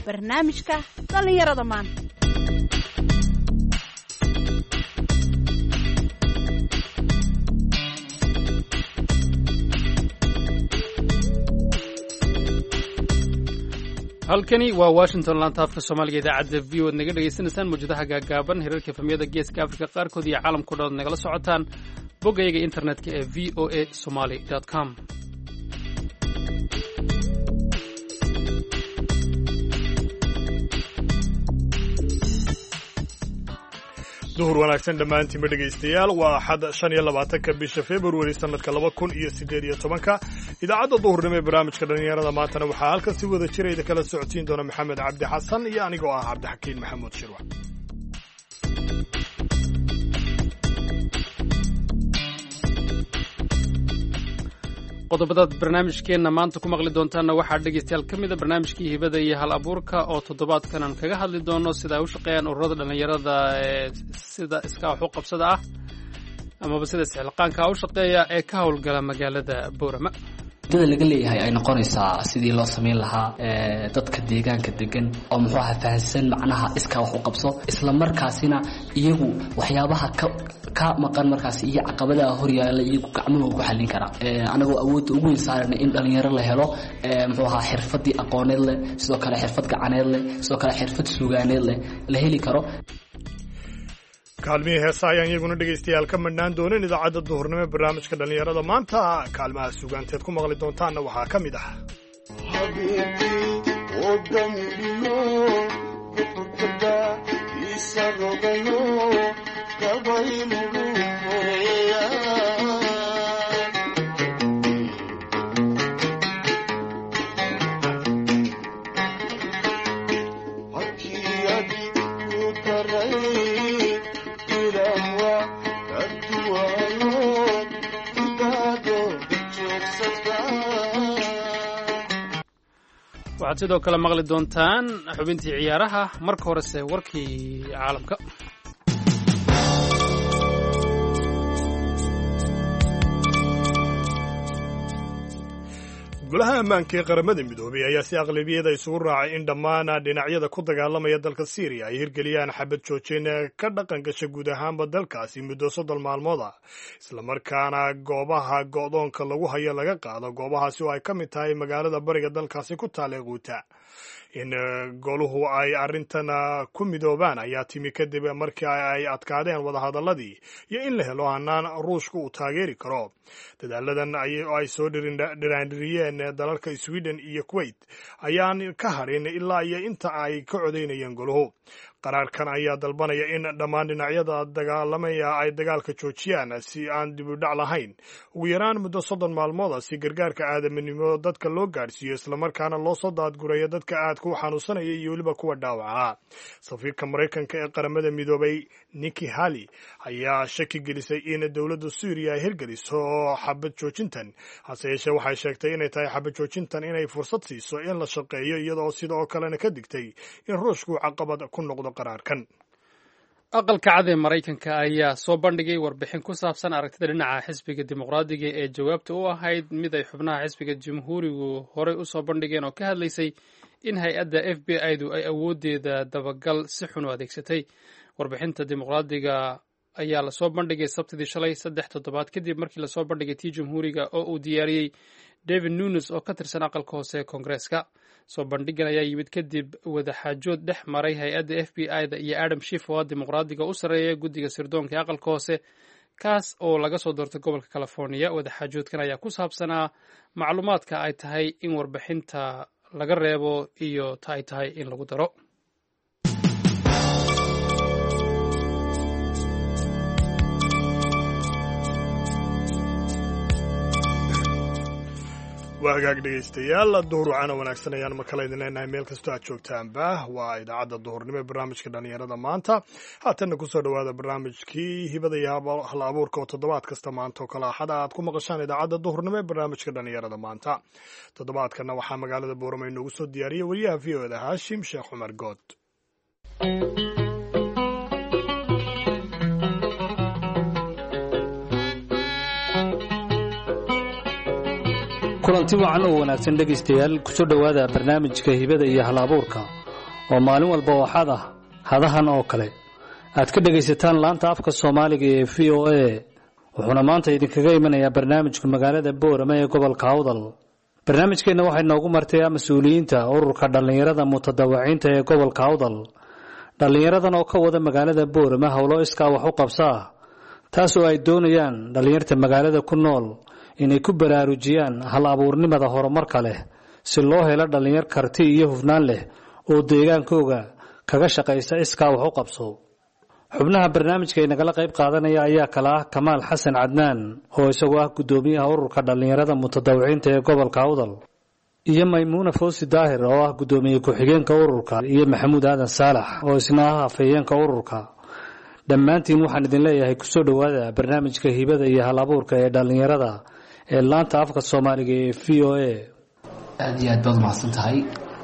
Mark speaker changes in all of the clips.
Speaker 1: barnaamijka dhallinyarada maanta.
Speaker 2: halkani waa Washington laanta afka Soomaaliga idaacadda v o ad naga dhageysanaysaan muujadaha gaagaaban hirarka efemyada geeska Afrika qaarkood iyo caalamka dhood nagala socotaan bogayga internetka ee voasomali.com.
Speaker 3: duhur wanaagsan dhammaantiinba dhegaystayaal waa axad 25 bisha February sanadka 2018 idaacadda duhurnimo ee barnaamijka dhalinyarada maantana waxaa halkan si wada jirayda kala socodsiin doona Maxamed Cabdi Xasan iyo anigoo ah Cabdixakiin Maxamuud Shirwa.
Speaker 2: qodobada barnaamijkeena maanta ku maqli doontaana waxaa dhegeystayaal ka mid ah barnaamijkii hibada iyo hal abuurka oo toddobaadkan aan kaga hadli doono sida ay u shaqeeyaan ururada dhalinyarada ee sida iska wax u qabsada ah amaba sida isxilqaanka u shaqeeya ee ka howlgala magaalada Boorama.
Speaker 4: dada laga leeyahay ay noqonaysaa sidii loo sameyn lahaa dadka deegaanka degan oo muxuu ahaa fahansan macnaha iska wax u qabso isla markaasina iyagu waxyaabaha ka maqan markaas iyo caqabadaha hor yaala iyagu gacmahooda ku xallin kara anagoo awood ugu insaaran in dhalinyaro la helo muxuu ahaa xirfadii aqooneed leh sidoo kale xirfad gacaneed leh sidoo kale xirfad suugaaneed leh la heli karo.
Speaker 3: kaalmihii heesa ayaan iyaguna dhegaystayaal ka madhnaan doonin idaacadda duhurnimo ee barnaamijka dhalinyarada maanta kaalmaha suugaanteed ku maqli doontaanna waxaa ka mid ah
Speaker 2: waxaad sidoo kale maqli doontaan xubintii ciyaaraha marka horese warkii caalamka. golaha ammaanka ee qaramada midoobay ayaa si aqlabiyada isugu raacay in dhammaan dhinacyada ku dagaalamaya dalka Syria ay hirgeliyaan xabad joojin ka dhaqan gasha guud ahaanba dalkaasi muddo 30 maalmood ah isla markaana goobaha go'doonka lagu hayo laga qaado goobahaasi oo ay ka mid tahay magaalada bariga dalkaasi ku taal ee Quuta. in goluhu ay arrintan ku midoobaan ayaa timi kadib markii ay adkaadeen wadahadaladii iyo in la helo hanaan ruushka uu taageeri karo. dadaaladan ay soo dhiraandhiriyeen dalalka Sweden iyo Kuwait ayaan ka harin ilaa iyo inta ay ka codeynayeen goluhu. qaraarkan ayaa dalbanaya in dhammaan dhinacyada dagaalamaya ay dagaalka joojiyaan si aan dib u dhac lahayn ugu yaraan muddo 30 maalmood si gargaarka aadaminimo dadka loo gaarsiiyo isla markaana loo soo daadgurayo dadka aadka u xanuunsanaya iyo weliba kuwa dhaawaca. safiirka Mareykanka ee qaramada midoobay Nikki Haley ayaa shaki gelisay in dowladda Syria ay hirgeliso xabad joojintan hase yeeshee waxay sheegtay inay tahay xabad joojintan inay fursad siiso in la shaqeeyo iyadoo sidoo kalena ka digtay in ruushku caqabad ku noqdo qaraarkan. aqalka cad ee Mareykanka ayaa soo bandhigay warbixin ku saabsan aragtida dhinaca xisbiga dimuqraadiga ee jawaabta u ahayd mid ay xubnaha xisbiga jamhuurigu horey u soo bandhigeen oo ka hadlaysay in hay-adda FBI-du ay awoodeeda dabagal si xun u adeegsatay. warbixinta dimuqraadiga ayaa lasoo bandhigay sabtidii shalay 3 toddobaad kadib markii lasoo bandhigay tii jamhuuriga oo uu diyaariyey David Nunes oo ka tirsan aqalka hoose ee Koongareeska. soo bandhigan ayaa yimid kadib wadaxaajood dhex maray hay-adda FBI-da iyo Adam Schiff oo dimuqraadiga u sareeya guddiga sirdoonka ee aqalka hoose kaas oo laga soo doortay gobolka California. wadaxaajoodkan ayaa ku saabsanaa macluumaadka ay tahay in warbixinta laga reebo iyo ay tahay in lagu daro.
Speaker 3: waa hagaag dhegaystayaal duhur wacana wanaagsan ayaan mar kale idin leenahay meel kastoo aad joogtaanba waa idaacadda duhurnimo ee barnaamijka dhalinyarada maanta haatanna kusoo dhawaada barnaamijkii hibada iyo hal abuurka oo toddobaad kasta maanta oo kale axada aad ku maqashaan idaacadda duhurnimo ee barnaamijka dhalinyarada maanta. toddobaadkana waxaa magaalada Boorama inoogu soo diyaariyey wariyaha v o da Haashim Sheekh Cumar Good.
Speaker 5: kulanti wacan oo wanaagsan dhegaystayaal kusoo dhowaada barnaamijka hibada iyo hal abuurka oo maalin walba waxaad hadahan oo kale aad ka dhagaysataan laanta afka Soomaaliga ee VOA wuxuuna maanta idinkaga imanayaa barnaamijka magaalada Boorama ee gobolka Awdal barnaamijkeena waxay noogu martay mas'uuliyiinta ururka dhalinyarada mutadawiciinta ee gobolka Awdal dhalinyaradan oo ka wada magaalada Boorama hawlo iska wax u qabsaa taas oo ay doonayaan dhalinyarta magaalada ku nool inay ku baraarujiyaan hal abuurnimada horumarka leh si loo helo dhalinyar karti iyo hufnaan leh oo deegaankooda kaga shaqeysa iska wax u qabso xubnaha barnaamijka ee nagala qayb qaadanaya ayaa kala ah Kamaal Xasan Cadnaan oo isagu ah gudoomiyaha ururka dhalinyarada mutadawiciinta ee gobolka Awdal iyo Maymuuna Fawsi Daahir oo ah gudoomiye ku-xigeenka ururka iyo Maxamuud Aadan Saalax oo isna ah afhayeenka ururka dhammaantiin waxaan idin leeyahay ku soo dhawaada barnaamijka hibada iyo hal abuurka ee dhalinyarada ee laanta afka Soomaaliga ee VOA
Speaker 4: aad iyo aad baad mahadsantahay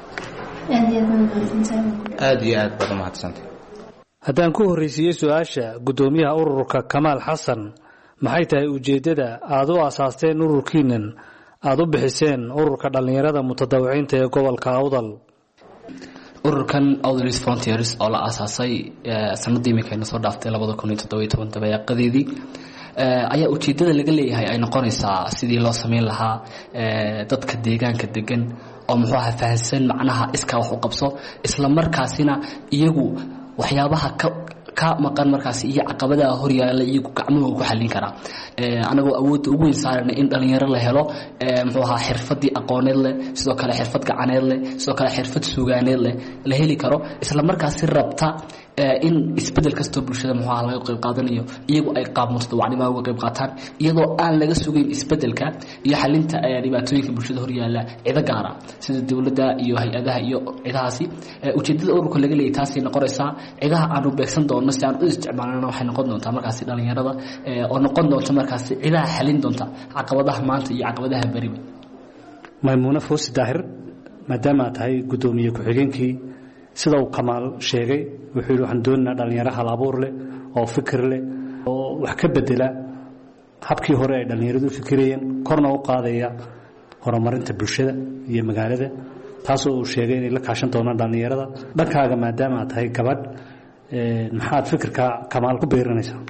Speaker 5: haddaan ku horreysiyey su-aasha gudoomiyaha ururka Kamaal Xasan maxay tahay ujeedada aad u aasaasteen ururkiinan aad u bixiseen ururka dhalinyarada mutadawiciinta ee gobolka Awdal
Speaker 4: ururkan Awdal Youth Frontiers oo la aasaasay sanadii markayna soo dhaaftay 2017 dabayaaqadeedii ayaa ujeedada laga leeyahay ay noqonaysaa sidii loo sameyn lahaa dadka deegaanka degan oo muxuu ahaa fahansan macnaha iska wax u qabso isla markaasina iyagu waxyaabaha ka maqan markaas iyo caqabadaha hor yaala iyagu gacmahooda ku xallin kara anagoo awood ugu weyn saarnay in dhalinyaro la helo muxuu ahaa xirfadii aqooneed leh sidoo kale xirfad gacaneed leh sidoo kale xirfad suugaaneed leh la heli karo isla markaas rabta in isbedel kasto bulshada muxuu ahaa laga qayb qaadanayo iyagu ay qaab mutadawacnimo uga qayb qaataan iyadoo aan laga sugayn isbedelka iyo xalinta dhibaatooyinka bulshada hor yaala cid gaar ah sida dawladda iyo hay'adaha iyo ciidahaasi ujeedada ururka laga leeyahay taasi noqonaysaa ciidaha aan u beegsan doono si aan u isticmaalno waxay noqon doontaa markaas dhalinyarada oo noqon doonta markaas ciidaha xalin doonta caqabadaha maanta iyo caqabadaha bari
Speaker 5: Maymuuna Fawsi Daahir maadaama tahay gudoomiye ku-xigeenkii sida uu Kamaal sheegay wuxuu waxaan doonaynaa dhalinyaro hal abuur leh oo fikir leh oo wax ka bedela habkii hore ay dhalinyaradu fikirayeen korna u qaadaya horumarinta bulshada iyo magaalada taas oo uu sheegay inay la kaashan doonaan dhalinyarada dhankaaga maadaama tahay gabadh maxaad fikirka Kamaal ku beeranaysaa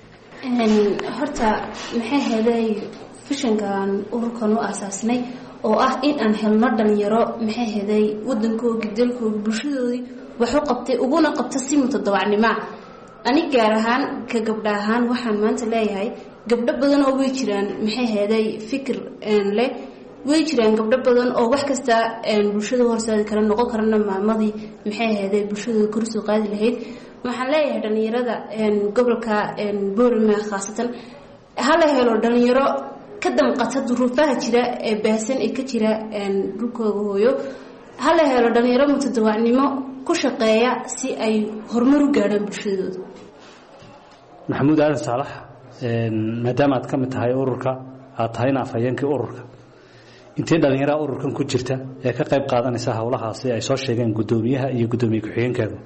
Speaker 6: horta maxay heeday fishankan ururkan u aasaasnay oo ah in aan helno dhalinyaro maxay heeday wadankooda dalkooda bulshadoodii wax u qabtay uguna qabta si mutadawacnimo aniga gaar ahaan ka gabdha ahaan waxaan maanta leeyahay gabdho badan oo way jiraan maxay heeday fikir leh way jiraan gabdho badan oo wax kasta bulshada horseedi kara noqon karana maamadii maxay heeday bulshadooda kor soo qaadi lahayd waxaan leeyahay dhalinyarada gobolka Boorama khaasatan hal helo dhalinyaro ka damqata duruufaha jira ee baasan ee ka jira dhulkooda hooyo hal helo dhalinyaro mutadawacnimo ku shaqeeya si ay horumar u gaaraan bulshadooda
Speaker 5: Maxamuud Aadan Saalax maadaama aad ka mid tahay ururka aad tahayna afhayeenkii ururka intee dhalinyarada ururkan ku jirta ee ka qayb qaadanaysa hawlahaasi ay soo sheegeen gudoomiyaha iyo gudoomiye ku-xigeenkeeda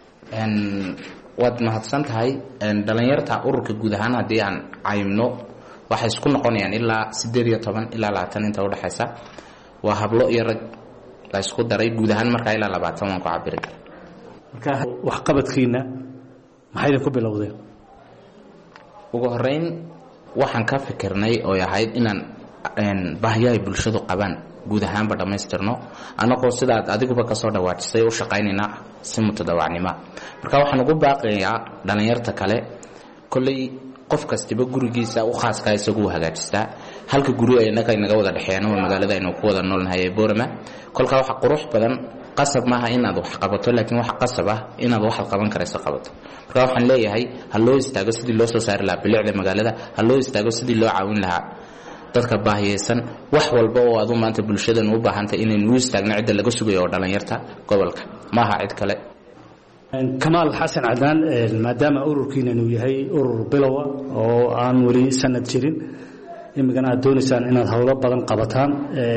Speaker 7: waad mahadsan tahay dhalinyarta ururka guud ahaan haddii aan caymno waxay isku noqonayaan ilaa 18 ilaa 20 inta u dhaxaysa waa hablo iyo rag la isku daray guud ahaan marka ilaa 20 waan ku cabiri
Speaker 5: marka wax qabadkiina maxay ku bilowdeen
Speaker 7: ugu horeyn waxaan ka fikirnay oo yahay inaan baahiyaha bulshadu qabaan guud ahaanba dhamaystirno anagoo sidaad adiguba ka soo dhawaajisay u shaqaynayna si mutadawacnimo marka waxaan ugu baaqayaa dhalinyarta kale kulay qof kastiba gurigiisa u khaaska isagu hagaajistaa halka guri ay naga wada dhaxeeyaan magaalada inuu ku wada noolnahay Boorama kolka waxa qurux badan qasab maaha inaad wax qabato laakiin waxa qasab ah inaad wax qaban karayso qabato marka waxaan leeyahay hal loo istaago sidii loo soo saari lahaa bilicda magaalada hal loo istaago sidii loo caawin lahaa dadka baahiyeysan wax walba oo aad u maanta bulshadan u baahantay inay nuu istaagno cid laga sugayo oo dhalinyarta gobolka maaha cid kale
Speaker 5: Kamaal Xasan Cadnaan maadaama ururkiina uu yahay urur bilow oo aan wali sanad jirin imigana aad doonaysaan inaad hawlo badan qabataan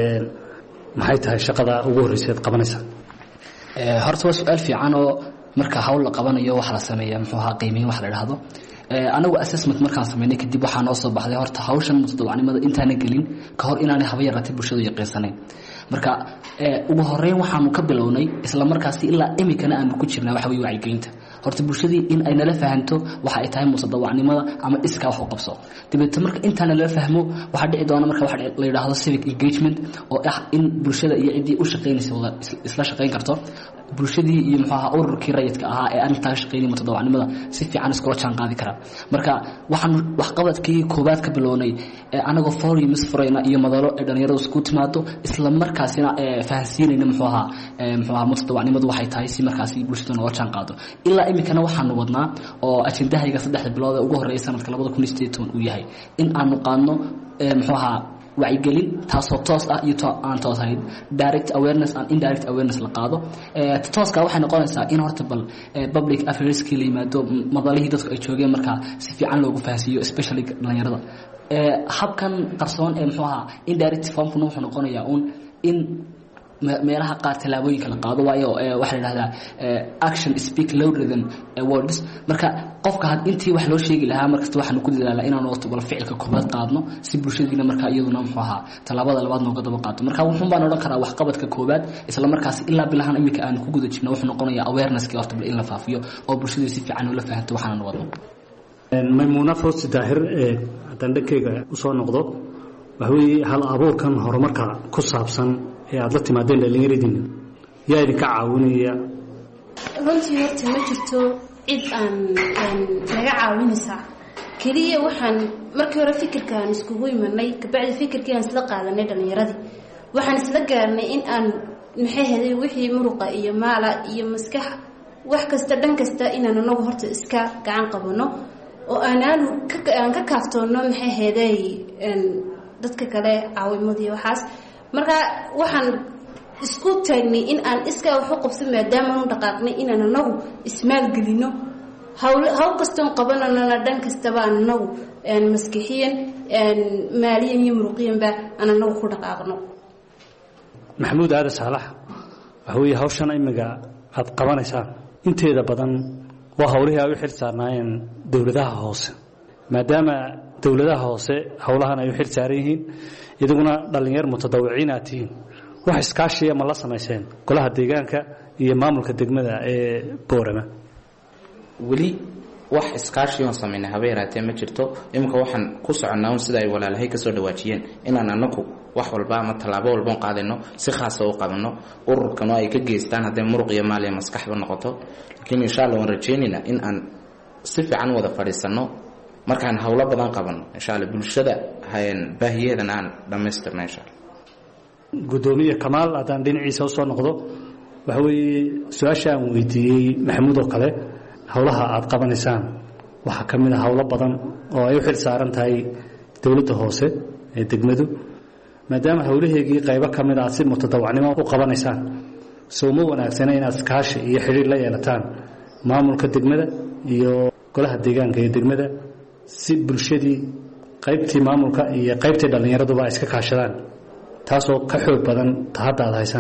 Speaker 5: maxay tahay shaqada ugu horreysay qabanaysaa
Speaker 4: horta waa su'aal fiican oo marka hawl la qabanayo wax la sameeyo muxuu ahaa qiimeyn wax la yiraahdo anagu assessment markaan sameynay kadib waxaa noo soo baxday horta hawshan mutadawacnimada intaana gelin ka hor inaanay haba yaratay bulshadu yaqiinsaneen marka ugu horeyn waxaanu ka bilownay isla markaasi ilaa imikana aanu ku jirnaa waxa weeye wacyigelinta horta bulshadii in ay nala fahanto waxa ay tahay mutadawacnimada ama iskaa wax u qabso dibadda marka intaan nala fahmo waxa dhici doona marka waxa la yiraahdo civic engagement oo ah in bulshada iyo cidii u shaqeynaysa isla shaqeyn karto bulshadii iyo muxuu ahaa ururkii rayidka ahaa ee arintaa shaqeynay mutadawacnimada si fiican iskula jaan qaadi kara marka waxaan wax qabadkii koobaad ka bilownay anagoo forums furayna iyo madalo ee dhalinyaradu isku timaado isla markaasina fahansiinayna muxuu ahaa mutadawacnimadu waxay tahay si markaasi bulshada nooga jaan qaado ilaa imikana waxaanu wadnaa oo ajendahayga 3 bilood ee ugu horeeyay sanadka 2018 uu yahay in aanu qaadno muxuu ahaa wacyigelin taasoo toos ah iyo aan toos ahayn direct awareness and indirect awareness la qaado tooska waxay noqonaysaa in horta bal public affairs kii la yimaado madalihii dadku ay joogeen markaa si fiican loogu fahansiiyo especially dhalinyarada habkan qarsoon ee muxuu ahaa indirect formkuna wuxuu noqonayaa in meelaha qaar talaabooyinka la qaado waayo waxa la yiraahdaa action speak louder than words marka qofka had intii wax loo sheegi lahaa markasta waxaan ku dadaalaa inaan waqti wal ficilka koobaad qaadno si bulshadiina marka iyaduna muxuu ahaa talaabada labaad nooga daba qaato marka wuxuu baan oran karaa wax qabadka koobaad isla markaas ilaa bilahan imika aan ku guda jirno wuxuu noqonayaa awareness-ka horta in la faafiyo oo bulshadu si fiican ula fahanto waxaan wadno
Speaker 5: Maymuna Fawzi Daahir haddaan dhankeyga usoo noqdo waxa weeye hal abuurkan horumarka ku saabsan ee aad la timaadeen dhalinyaradiina yaa idinka caawinaya
Speaker 6: runtii horta ma jirto cid aan naga caawinaysa kaliya waxaan markii hore fikirkaan iskugu imanay kabacdi fikirkii aan isla qaadanay dhalinyaradii waxaan isla gaarnay in aan maxay haday wixii muruqa iyo maala iyo maskax wax kasta dhan kasta inaan anagu horta iska gacan qabano oo aan ka kaaftoono maxay haday dadka kale caawimadii waxaas marka waxaan isku taagnay in aan iska wax u qabsan maadaama aan dhaqaaqnay inaan anagu ismaal gelino hawl kastoon qabanana dhan kastaba anagu maskixiyan maaliyan iyo muruqiyanba aan anagu ku dhaqaaqno
Speaker 5: maxamuud aada saalax waxa weeye hawshan imiga aad qabanaysaan inteeda badan waa hawlihii ay u xil saarnaayeen dowladaha hoose maadaama dowladaha hoose hawlahan ay u xil saaran yihiin idaguna dhalinyar mutadawiciin aad tihiin wax iskaashiya ma la samayseen golaha deegaanka iyo maamulka degmada ee Boorama
Speaker 7: weli wax iskaashiyoon samaynay haba yaraatee ma jirto imika waxaan ku soconaa sida ay walaalahay ka soo dhawaajiyeen inaan anagu wax walba ama talaabo walba qaadano si khaas ah u qabano ururkan ay ka geystaan haday muruq iyo maal iyo maskaxba noqoto laakiin insha Allah waan rajaynaynaa in aan si fiican wada fadhiisano markaan hawlo badan qabano insha Allah bulshada hayeen baahiyeedan aan dhameystirnaa insha Allah
Speaker 5: gudoomiye Kamaal adaan dhinaciisa soo noqdo waxa weeye su'aasha aan weydiiyay Maxamuud oo kale hawlaha aad qabanaysaan waxa kamid ah hawlo badan oo ay u xil saaran tahay dawladda hoose ee degmadu maadaama hawlaheegii qaybo kamid ah si mutadawacnimo u qabanaysaan soo ma wanaagsan inaad iskaashi iyo xiriir la yeelataan maamulka degmada iyo golaha deegaanka ee degmada si bulshadii qaybtii maamulka iyo qaybtii dhalinyaraduba ay iska kaashadaan taasoo ka xoog badan hadda aad haysaan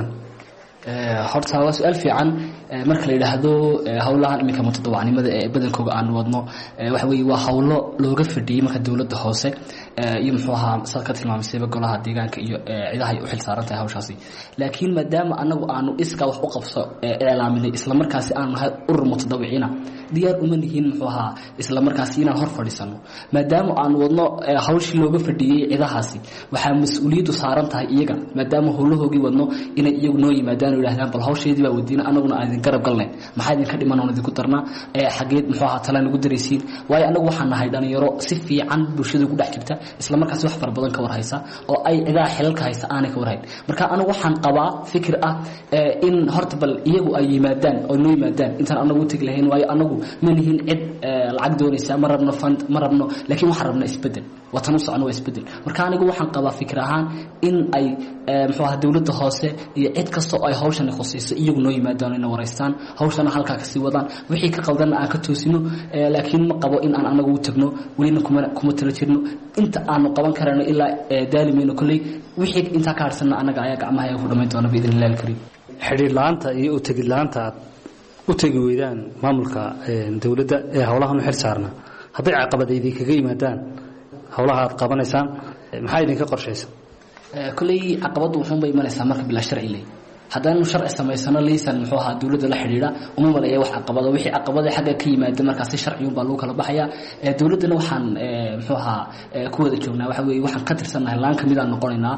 Speaker 4: horta waa su'aal fiican marka la yiraahdo hawlahan imika mutadawacnimada ee badankooda aan wadno waxa weeye waa hawlo looga fadhiyay marka dawladda hoose iyo muxuu ahaa sadka tilmaamay golaha deegaanka iyo ciidaha ay u xil saaran tahay hawshaasi laakiin maadaama anagu aanu iska wax u qabso eelaaminay isla markaas aan nahay urur mutadawiciina diyaar uma nihiin muxuu ahaa isla markaas inaan hor fadhiisano maadaama aan wadno hawshii looga fadhiyay ciidahaasi waxa mas'uuliyadu saaran tahay iyaga maadaama hawlahoogii wadno inay iyagu noo yimaadaan oo yiraahdaan bal hawsheedii baa wadiina anaguna aan garab galnay maxay idin ka dhiman oo idin ku darnaa xageed muxuu ahaa tala nagu dareysiin waayo anagu waxaan nahay dhalinyaro si fiican bulshada ku dhex jirta isla markaas wax far badan ka war haysa oo ay ciidaha xilalka haysa aanay ka warhayn marka anagu waxaan qabaa fikir ah in horta bal iyagu ay yimaadaan oo noo yimaadaan intaan anagu tagi lahayn waayo anagu ma nihiin cid lacag doonaysa ma rabno fund ma rabno laakiin waxaan rabnaa isbedel watan u socon waa isbedel marka anigu waxaan qabaa fikir ahaan in ay muxuu ahaa dawladda hoose iyo cid kasta oo ay hawshan khusayso iyagu noo yimaadaan inay wareystaan hawshan halka ka sii wadaan wixii ka qaldan aan ka toosino laakiin ma qabo in aan anagu u tagno welina kuma tala jirno inta aanu qaban karano ilaa daalimeyno kulay wixii inta ka harsanna anaga ayaa gacmaha ku dhameyn doona biidhnilaahi alkariim
Speaker 5: xiriir la'aanta iyo u tagid la'aanta u tagi weydaan maamulka dawladda ee hawlahan u xil saarna hadday caqabadaydii kaga yimaadaan hawlaha aad qabanaysaan maxay idinka qorshaysan
Speaker 4: kulay caqabadu wuxuu bay imanaysaa marka bila sharci leh haddaan sharci samaysano liisan muxuu ahaa dawladda la xidhiidha uma maleeyo wax caqabado wixii caqabada xagga ka yimaada markaas si sharci baa lagu kala baxaya dawladana waxaan muxuu ahaa ku wada joognaa waxa weeye waxaan ka tirsanahay laan kamid aan noqonaynaa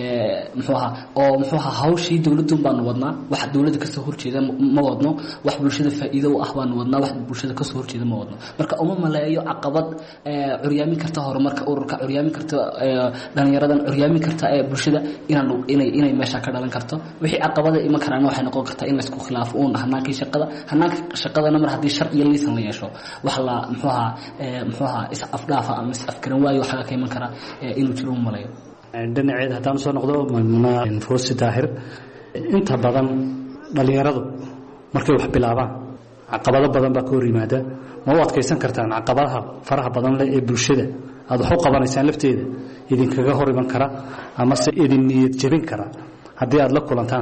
Speaker 4: muxuu ahaa hawshii dawladdu baan wadnaa wax dawladda ka soo horjeeda ma wadno wax bulshada faa'iido u ah baan wadnaa wax bulshada ka soo horjeeda ma wadno marka uma maleeyo caqabad curyaamin karta horumarka ururka curyaamin karta dhalinyaradan curyaamin karta bulshada inay meesha ka dhalan karto wixii caqabada iman karaan waxay noqon kartaa in la isku khilaafo hanaanka shaqadana mar haddii sharciyo liisan la yeesho wax la muxuu ahaa is afdhaafa ama is afgaran waayo waxaa ka iman kara inuu jiro u malayo
Speaker 5: dhinaceed haddaan soo noqdo maymuna foosi daahir inta badan dhalinyaradu markay wax bilaabaan caqabado badan baa ka hor yimaada ma u adkaysan kartaan caqabadaha faraha badan leh ee bulshada aad wax u qabanaysaan lafteeda idinkaga hor iman kara ama se idin niyad jebin kara haddii aad la kulantaan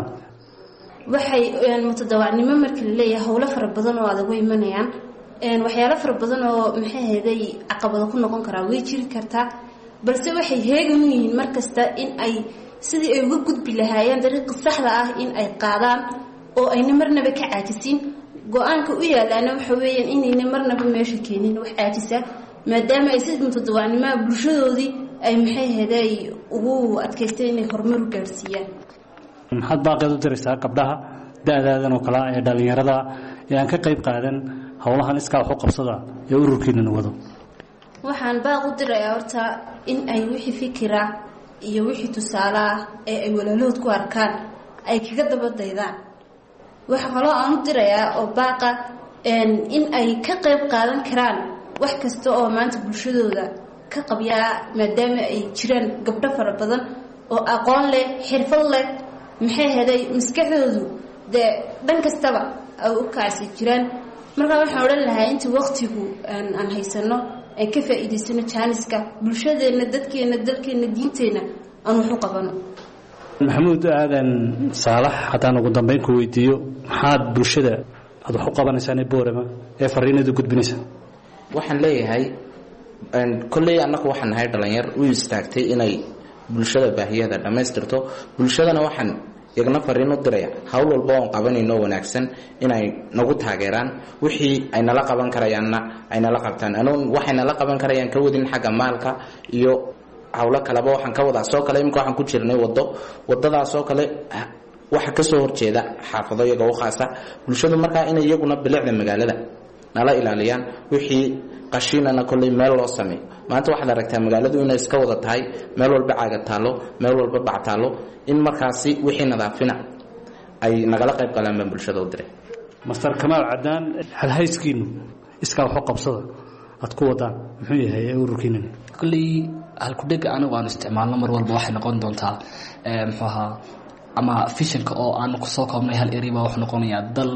Speaker 6: waxay mutadawacnimo marka la leeyahay howlo fara badan oo adag way imanayaan waxyaalo fara badan oo maxay ahaday caqabado ku noqon karaa way jiri kartaa balse waxay heegan u yihiin markasta in ay sidii ay uga gudbi lahaayeen dariiqa saxda ah in ay qaadaan oo ayna marnaba ka caajisin go-aanka u yaalaana waxa weeyaan inayna marnaba meesha keenin wax caajisa maadaama ay si mutadawacnimoa bulshadoodii ay maxay ahaday ugu adkaysteen inay horumar u gaadhsiiyaan
Speaker 5: maxaad baaqeed u diraysaa gabdhaha da-daadan oo kale ee dhallinyarada ee aan ka qayb qaadan howlahan iskaa wax u qabsada ee ururkiinana wado
Speaker 6: waxaan baaq u dirayaa horta in ay wixii fikira iyo wixii tusaale ah ee ay walaalood ku arkaan ay kaga dabadaydaan waxa kaloo aan u dirayaa oo baaqa in ay ka qayb qaadan karaan wax kasta oo maanta bulshadooda ka qabyaa maadaama ay jiraan gabdho fara badan oo aqoon leh xirfad leh maxay heday maskaxdoodu dee dhan kastaba ay u kacsi jiraan markaa waxaan odhan lahaa intii waqtigu aan haysano aan ka faa'iidaysano jaaniska bulshadeenna dadkeenna dalkeenna diinteenna aan wax u qabano
Speaker 5: maxamuud aadan saalax haddaan ugu dambeyn ku weydiiyo maxaad bulshada aad wax u qabanaysaan ee boorama ee fariinadu gudbinaysaa
Speaker 7: waxaan leeyahay kolley annagu waxaan nahay dhalinyar u istaagtay inay bulshada baahiyada dhammaystirto bulshadana waxaan iyagna fariin u diraya hawl walba oon qabanayno wanaagsan inay nagu taageeraan wixii ay nala qaban karayaanna ay nala qabtaan anuun waxay nala qaban karayaan ka wadin xagga maalka iyo hawlo kaleba waxaan ka wadaa soo kale imika waxaan ku jirnay wadadaasoo kale waxa ka soo horjeeda xaafado iyaga u khaasa bulshadu markaa inay iyaguna bilicda magaalada nala ilaaliyaan wixii qashinana kolley meel loo sameeyo maanta waxaad aragtaa magaaladu inay iska wada tahay meel walba caaga taalo meel walba bac taalo in markaasi wixii nadaafina ay nagala qayb galaan baan bulshada u diray
Speaker 5: master kamaal cadaan halhayskiinu iskaa wax u qabsada aad ku wadaan muxuu yahay ururkiina
Speaker 4: kolley halkudhega anigu aan isticmaalno mar walba waxay noqon doontaa muxuu ahaa ama fishanka oo aan ku soo koobnay hal eri baa wuxuu noqonayaa dal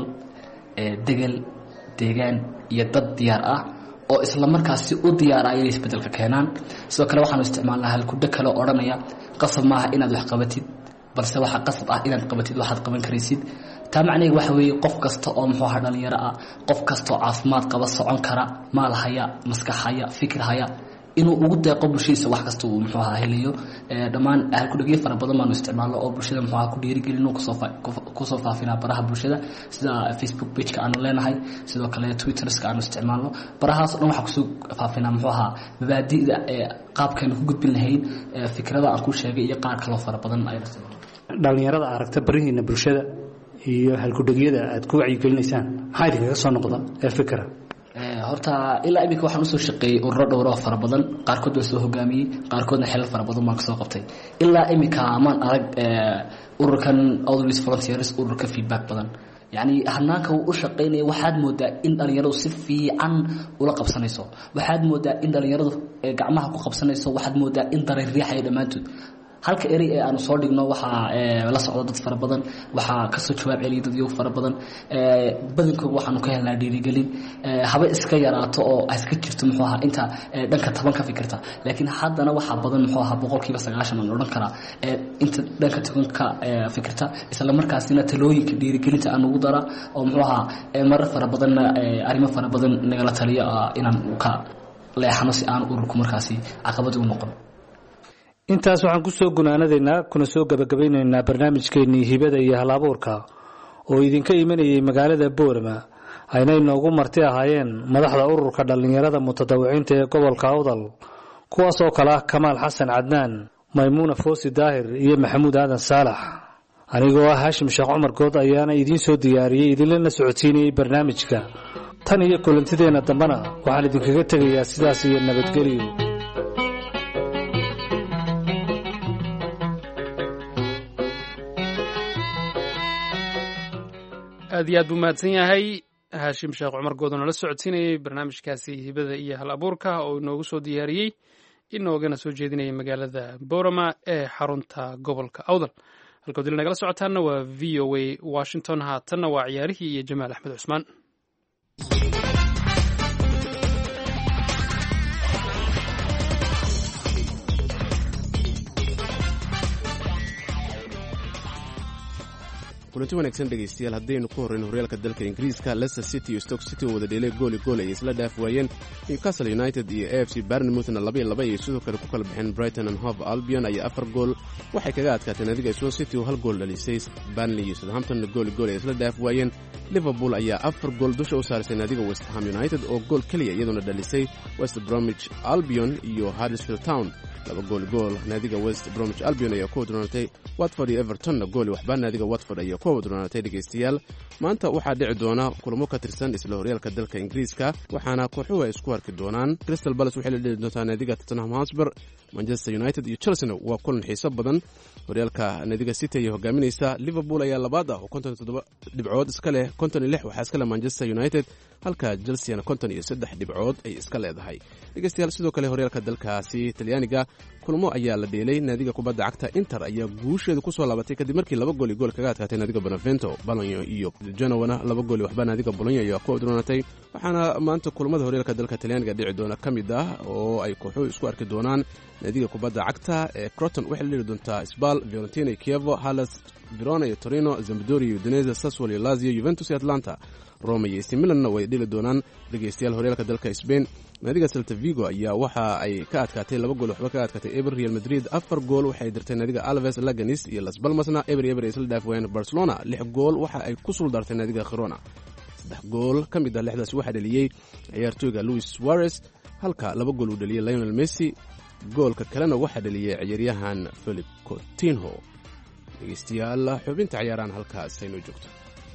Speaker 4: degal deegaan iyo dad diyaar ah oo isla markaasi u diyaara inay isbedelka keenaan sidoo kale waxaanu isticmaalnaa halkudhe kale oo odhanaya qasab maaha inaad wax qabatid balse waxaa qasab ah inaad qabatid waxaad qaban karaysid taa macnaheedu waxa weeye qof kasta oo muxuu ahaa dhalinyaro ah qof kasta oo caafimaad qaba socon kara maal haya maskax haya fikir haya inuu ugu deeqo bulshadiisa wax kasta uu muxuu ahaa helayo dhammaan halkudhegyo fara badan baanu isticmaalno oo bulshada muxuu ahaa ku dhiirigelino kusoo faafinaa baraha bulshada sida Facebook page-ka aanu leenahay sidoo kale Twitterska aanu isticmaalno barahaas oo dhan waxaa kusoo faafinaa muxuu ahaa mabaadi'da qaabkaynu ku gudbin lahayn fikrada aan ku sheegay iyo qaar kaloo fara badan ay
Speaker 5: dhalinyarada aragta barihiina bulshada iyo halkudhegyada aad ku wacyigelinaysaan maxaa idinkaga soo noqda ee fikra
Speaker 4: horta ilaa iminka waxaan usoo shaqeeyey ururo dhowr oo fara badan qaarkood waan soo hogaamiyey qaarkoodna xilal fara badan baan kasoo qabtay ilaa iminka maan arag ururkan Always Volunteers ururka feedback badan yani hanaanka uu u shaqeynaya waxaad moodaa in dhalinyaradu si fiican ula qabsanayso waxaad moodaa in dhalinyaradu gacmaha ku qabsanayso waxaad moodaa in dareen riixaya dhammaantood halka eri ee aanu soo dhigno waxaa la socda dad fara badan waxaa kasoo jawaab celiya dad yow fara badan badankooda waxaanu ka helnaa dhiirigelin haba iska yaraato oo iska jirto muxuu ahaa inta dhanka 10 ka fikirta laakiin haddana waxaa badan muxuu ahaa 90% aan odhan karaa inta dhanka 10 ka fikirta isla markaasina talooyinka dhiirigelinta aan ugu dara oo muxuu ahaa marar fara badan arrimo fara badan nagala taliyo inaan ka leexano si aan ururku markaasi caqabad u noqon
Speaker 5: intaas waxaan ku soo gunaanadaynaa kuna soo gabagabaynaynaa barnaamijkeennii hibada iyo hal-abuurka oo idinka imanayay magaalada boorama ayna inoogu marti ahaayeen madaxda ururka dhallinyarada mutadawiciinta ee gobolka awdal kuwaas oo kale ah kamaal xasan cadnaan maymuuna foosi daahir iyo maxamuud aadan saalax anigoo ah haashim sheekh cumar good ayaana idiin soo diyaariyey idinlana socodsiinayey barnaamijka tan iyo kulantideenna dambena waxaan idinkaga tegayaa sidaas iyo nabadgelyo
Speaker 8: aad iyo aad buu mahadsan yahay haashim sheekh cumar good oo nala socodsiinayey barnaamijkaasi hibada iyo hal abuurka oo inoogu soo diyaariyey inoogana soo jeedinayay magaalada boorama ee xarunta gobolka awdal halka dil nagala socotaana waa v o a washington haatanna waa ciyaarihii iyo jamaal axmed cusmaan
Speaker 9: kulanti wanaagsan dhegaystayaal haddaynu ku horrayn horyaalka dalka ingiriiska leicester city iyo stoke city oo wada dheelay gooli gool ay isla dhaaf waayeen newcastle united iyo a f c barnemouthna 2-2 ayay sidoo kale ku kala baxeen brighton and hove albion ayaa 4 gool waxay kaga adkaateen naadiga swan city oo 1 gool dhalisay burnley iyo southamptonna gooli gool ay isla dhaaf waayeen liverpool ayaa 4 gool dusha u saarisay naadiga west ham united oo gool keliya iyaduna dhalisay west bromwich albion iyo huddersfield town 2 gool naadiga west bromwich albion ayaa ku wadroonatay watford iyo evertonna gooli waxbaa naadiga watford ayaa ku wadroonatay dhegaystayaal maanta waxaa dhici doona kulamo ka tirsan isla horyaalka dalka ingiriiska waxaana kooxuhu ay isku arki doonaan crystal palace waxay la dheli doontaa naadiga tottenham hotspur manchester united iyo chelsea waa kulan xiiso badan horyaalka naadiga city ayaa hogaaminaysa liverpool ayaa labaad ah oo 57 dhibcood iska leh 56 waxaa iska leh manchester united halka chelseana 53 dhibcood ay iska leedahay dhegaystayaal sidoo kale horyaalka dalkaasi talyaaniga kulmo ayaa la dheelay naadiga kubadda cagta inter ayaa guusheeda ku soo laabatay kadib markii 2 gool iyo gool kaga adkaatay naadiga Benevento Bologna iyo Genoa 2 gool waxba naadiga Bologna ayaa ku wadroonatay waxaana maanta kulamada horyaalka dalka talyaaniga dhici doona kamid ah oo ay kooxuhu isku arki doonaan naadiga kubadda cagta ee Croton waxay la dheli doontaa Spal Fiorentina Chievo Hellas Verona iyo Torino Sampdoria iyo Udinese Sassuolo iyo Lazio Juventus iyo Atlanta Roma iyo AC Milan way dheli doonaan dhageystayaal horyaalka dalka Spain naadiga Celta Vigo ayaa waxa ay ka adkaatay 2 gool waxba ka adkaatay Eibar Real Madrid 4 gool waxay dirtay naadiga Alaves Leganes iyo Las Palmasna Eibar isla dhaafween Barcelona 6 gool waxa ay ku sul dartay naadiga Girona 3 gool kamid ah 6daas waxa dhaliyay ciyaartooyga Luis Suarez halka 2 gool uu dhaliyay Lionel Messi goolka kalena waxa dhaliyay ciyaaryahan Philippe Coutinho dhegeystayaal xubinta ciyaarahan halkaas ay noo joogto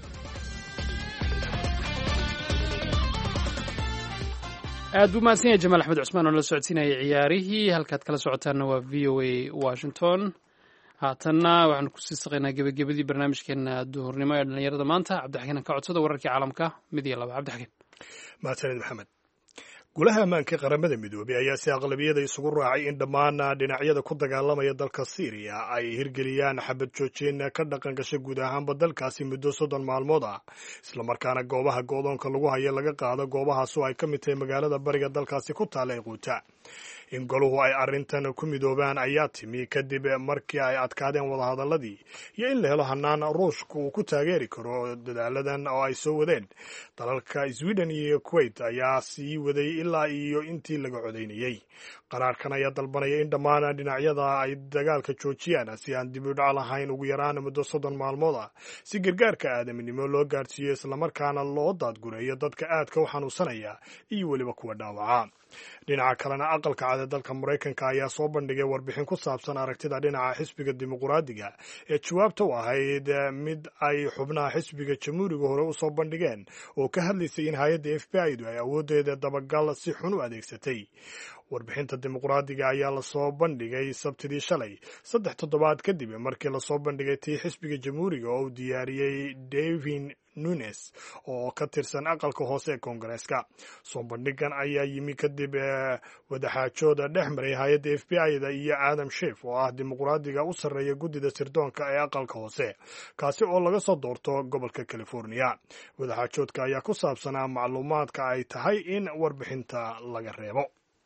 Speaker 8: aad buu mahadsan yahay jamaal axmed cusmaan oo la socodsiinayay ciyaarihii halkaad kala socotaanna waa v o a washington haatanna waxaanu kusii saqaynaa gebagabadii barnaamijkeena duhurnimo ee dhallinyarada maanta cabdixakiin ka codsada wararkii caalamka mid iyo laba cabdixakiin
Speaker 2: mahadsanid maxamed golaha ammaanka qaramada midoobey ayaa si aqlabiyada isugu raacay in dhammaan dhinacyada ku dagaalamaya dalka Syria ay hirgeliyaan xabad joojin ka dhaqan gashay guud ahaanba dalkaasi muddo 30 maalmood ah isla markaana goobaha go'doonka lagu hayo laga qaado goobahaas oo ay ka mid tahay magaalada bariga dalkaasi ku taala Quuta in goluhu ay arrintan ku midoobaan ayaa timi kadib markii ay adkaadeen wadahadaladii iyo in la helo hanaan ruushku uu ku taageeri karo dadaaladan oo ay soo wadeen dalalka Sweden iyo Kuwait ayaa sii waday ilaa iyo intii laga codeynayay qaraarkan ayaa dalbanaya in dhammaan dhinacyada ay dagaalka joojiyaan si aan dib u dhac lahayn ugu yaraan muddo 30 maalmood ah si gargaarka aadamnimo loo gaarsiiyo isla markaana loo daadgureeyo dadka aadka u xanuunsanaya iyo waliba kuwa dhaawaca dhinaca kalena aqalka cad dalka Mareykanka ayaa soo bandhigay warbixin ku saabsan aragtida dhinaca xisbiga dimuqraadiga ee jawaabta u ahayd mid ay xubnaha xisbiga jamhuuriga hore u soo bandhigeen oo ka hadlaysay in hay'adda FBI-du ay awoodeeda dabagal si xun u adeegsatay warbixinta dimuqraadiga ayaa la soo bandhigay sabtidii shalay 3 toddobaad kadib markii la soo bandhigay tii xisbiga jamhuuriga oo diyaariyay Devin Nunes oo ka tirsan aqalka hoose ee Koongareeska soo bandhigan ayaa yimi kadib wadaxaajooda dhexmaray hay'adda FBI-da iyo Adam Schiff oo ah dimuqraadiga u sarreeya guddida sirdoonka ee aqalka hoose kaasi oo laga soo doorto gobolka California wadaxaajoodka ayaa ku saabsanaa macluumaadka ay tahay in warbixinta laga reebo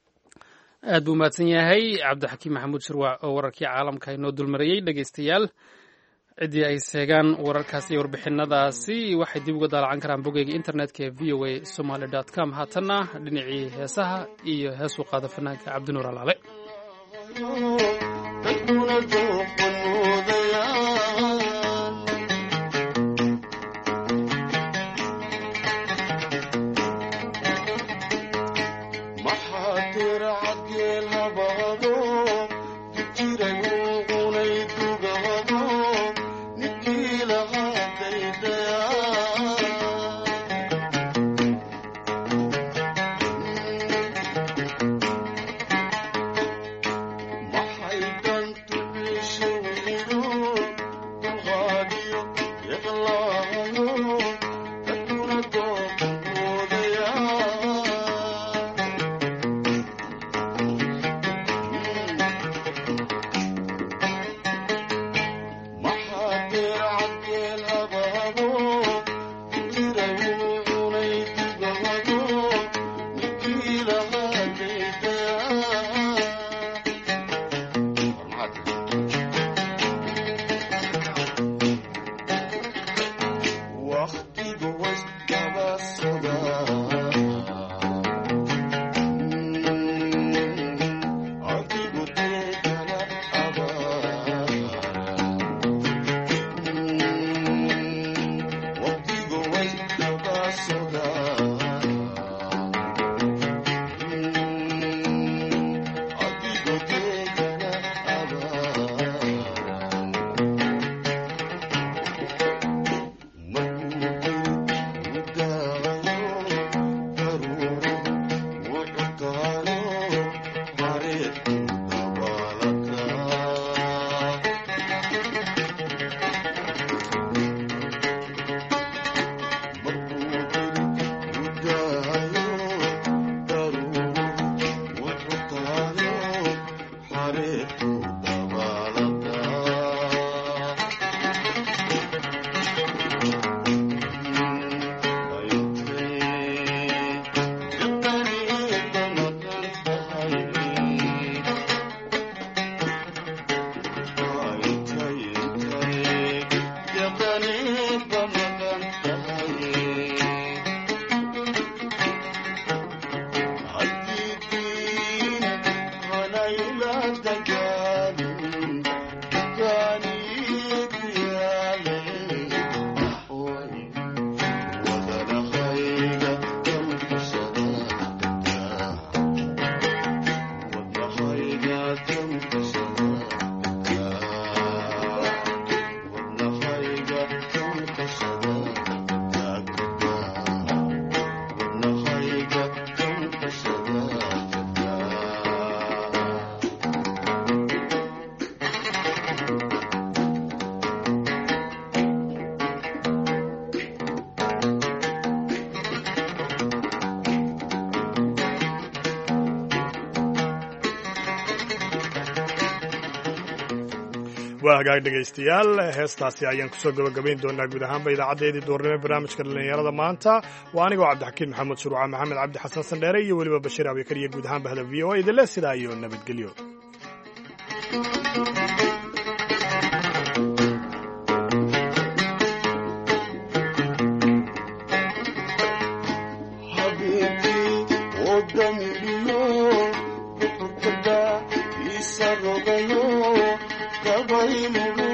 Speaker 8: aad buu mahadsan yahay cabdixakiin maxamuud shirwac oo wararkii caalamka inoo dulmarayey dhegaystayaal ciddii ay seegaan wararkaas iyo warbixinadaasi waxay dib uga daalacan karaan bogeyga internetka ee v o a somaly com haatanna dhinacii heesaha iyo heesuu qaada fanaanka cabdinuur alaale
Speaker 2: waa hagaag dhegaystayaal heestaasi ayaan kusoo gabagabayn doonaa guud ahaanba idaacadeedii doornimo barnaamijka dhallinyarada maanta waa anigoo cabdixakiin maxamed shuruuca maxamed cabdi xasan sandheere iyo weliba bashiir abikar iyo guud ahaan bahda v o a idinle sidaa iyo nabadgelyo.
Speaker 3: Isarrogayo, kabayimu